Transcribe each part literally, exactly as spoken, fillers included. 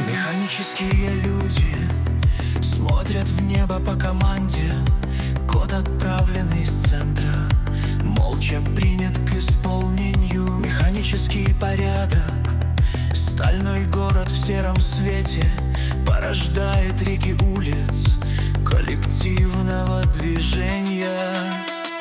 Механические люди смотрят в небо по команде. Код, отправленный из центра, молча принят к исполнению. Механический порядок, стальной город в сером свете порождает реки улиц коллективного движения.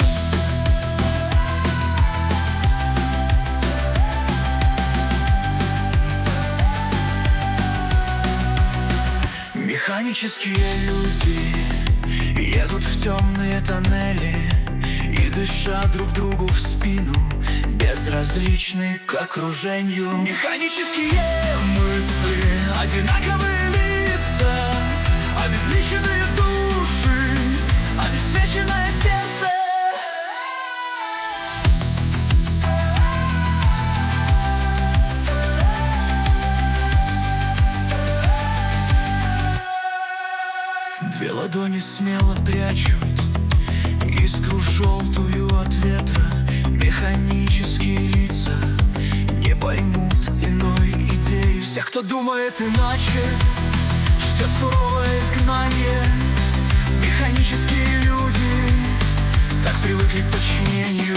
Механические люди едут в темные тоннели и, дыша друг другу в спину, безразличны к окружению. Механические мысли, одинаковые лица, обезличенные души, обесвеченное сердце. Две ладони смело прячут искру желтую от ветра. Механические лица не поймут иной идеи. Всех, кто думает иначе, ждет суровое изгнание. Механические люди так привыкли к подчинению.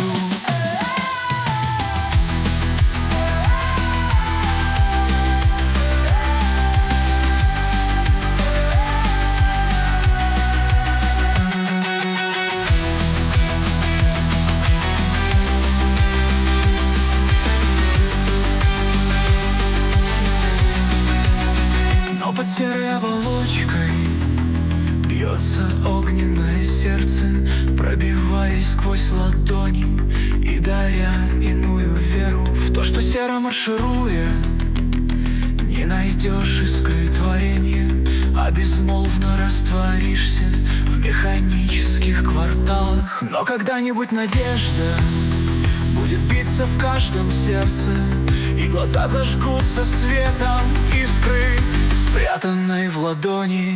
Под серой оболочкой бьется огненное сердце, пробиваясь сквозь ладони и даря иную веру в то, что серо маршируя не найдешь искры творения, а безмолвно растворишься в механических кварталах. Но когда-нибудь надежда будет биться в каждом сердце, и глаза зажгутся светом искры, спрятанной в ладони.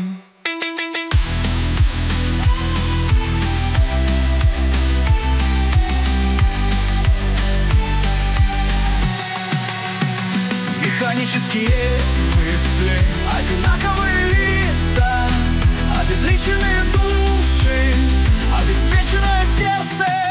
Механические мысли, одинаковые лица, обезличенные души, обесцвеченное сердце.